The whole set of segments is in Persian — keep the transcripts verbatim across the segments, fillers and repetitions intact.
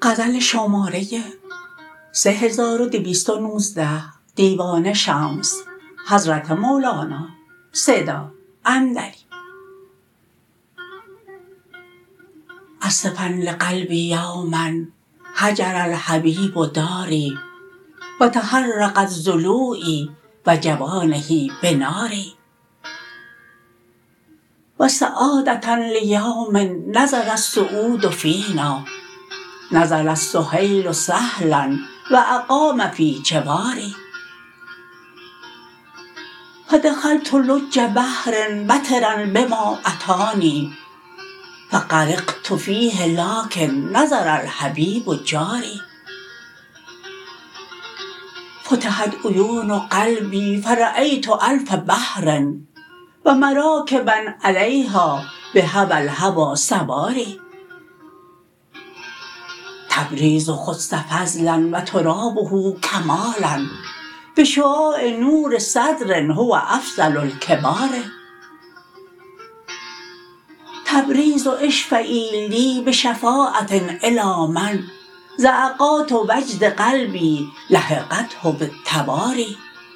غزل شماره سه هزار و دویست و نوزده دیوان شمس حضرت مولانا صدا اندری. اسفا لقلبی یوما هجر الحبیب داری و تحرقت ضلوعی و جوانه بناری و سعادة لیوم نزل السعود فینا نزل السهیل سهلا و اقام فی جواری فدخلت لج بحر بطرا بما اتانی فغرقت فیه لکن نظر الحبیب جاری فتحت عیون قلبی فرأیت الف بحر و مراکبا علیها بهوی الهوی سواری تبریز خص فضلا و ترابه کمالا بشعاع نور صدر هو افضل الکبار تبریز اشفعی لی بشفاعة الی من زعقات وجد قلبی لحقته بالتواری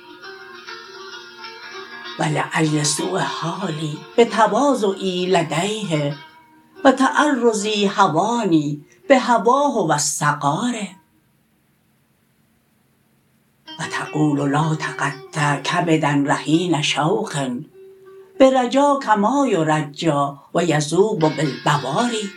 و لاجل سؤ حالی بتواضعی لدیه و تعرضی هوانی بهواه و الصغار و تقول لا تقطع کبدا رهین شوق برجاک ما یرجی و یذوب بالبواری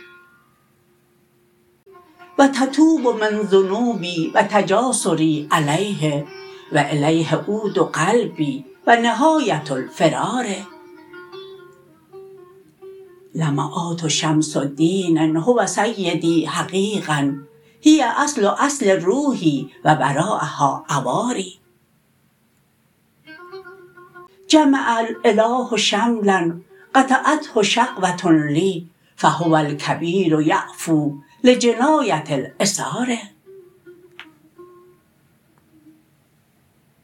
و تتوب من ذنوبی و تجاسری علیه و الیه عود قلبی و نهایة الفرار لمعات شمس دین هو سیدی حقیقا هی اصل اصل روحی و وراءها عواری جمع الاله شملا قطعته شقوة لی فهو الکبیر یعفو لجنایة العثار